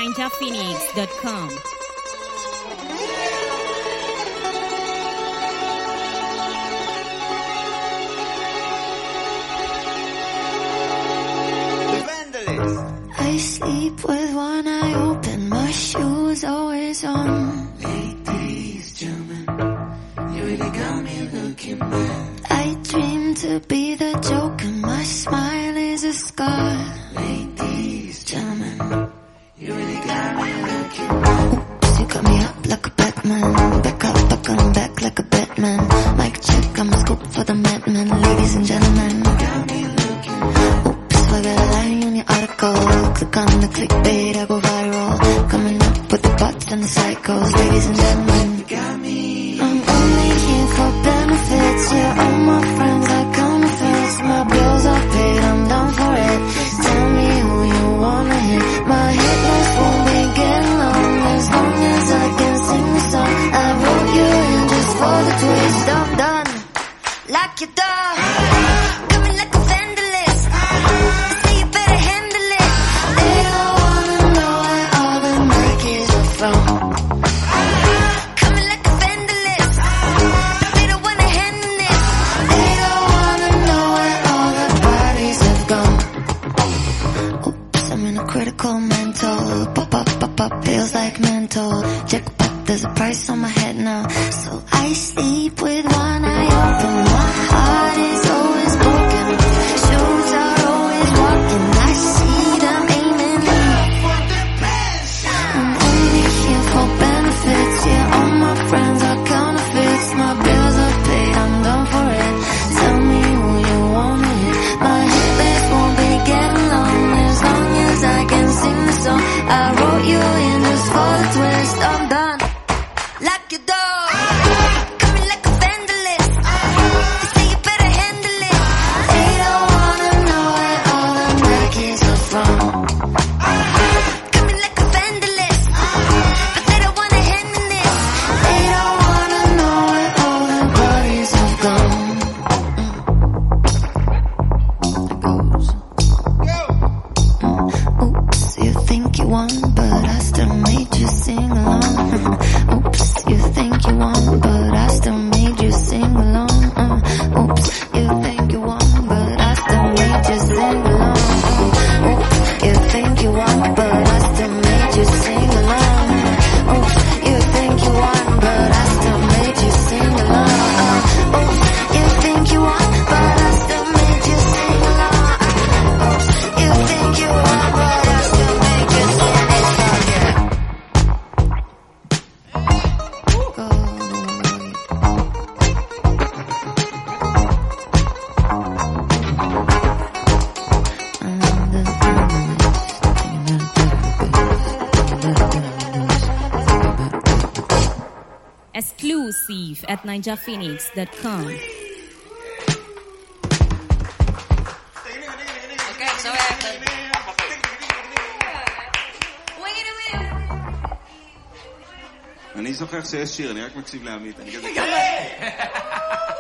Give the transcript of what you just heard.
ninjaphoenix.com. I sleep with one eye open, my shoes always on. Ladies, gentlemen, you really got me looking mad. I dream to be the Joker, my smile is a scar. Ladies, gentlemen, you really got me looking mad. Oops, you got me up like a Batman. Back up, back on back like a Batman. Mic check, I'm a scoop for the madman. Ladies and gentlemen, you got me looking mad. I got a line on your article. Click on the clickbait, I go viral. Coming up with the bots and the psychos. Ladies and gentlemen, you got me. I'm only here for benefits. Yeah, all my friends are counterfeits. My bills are paid, I'm down for it. Tell me who you wanna hit. My hit list won't be getting long, as long as I can sing the song. I wrote you in just for the twist. I'm done, lock your door. Coming like a vandalist. Coming like a vandalist, but they don't wanna handle this. They don't wanna know where all the bodies have gone. Oops, I'm in a critical mental. Pop up, pop up, feels like mental. Jackpot, there's a price on my head now. So I sleep with one eye open. My heart is always broken. Shoes are always walking. I see them aiming. I'm only here for benefits. Yeah, all my friends are counterfeits. My bills are paid, I'm done for it. Tell me who you wanna hit. My hit list won't be getting long, as long as I can sing the song. I wrote you in just for the twist. I'm done, lock your door. Coming like a vandalist. They say you better handle it. They don't wanna know where all the Nikes are from. Coming like a vandalist, but they don't wanna handle this. They don't wanna know where all the bodies have gone. Oops, you think you won, but I still made you sing along. Oops, you think you won, but I still made you sing along. Oops, you think you won, but I still made you sing along. Oops, you think you won, but I still made you sing along. Oops, you think you won, but I still made you sing along. Oops, you think you won, but I still made you sing along. Oops, you think you won, but I still made you sing along. Go away. Exclusive at ninjaphoenix.com. Okay, zo eigenlijk. אני זוכר שיש שיר, אני רק מקשיב לעמית.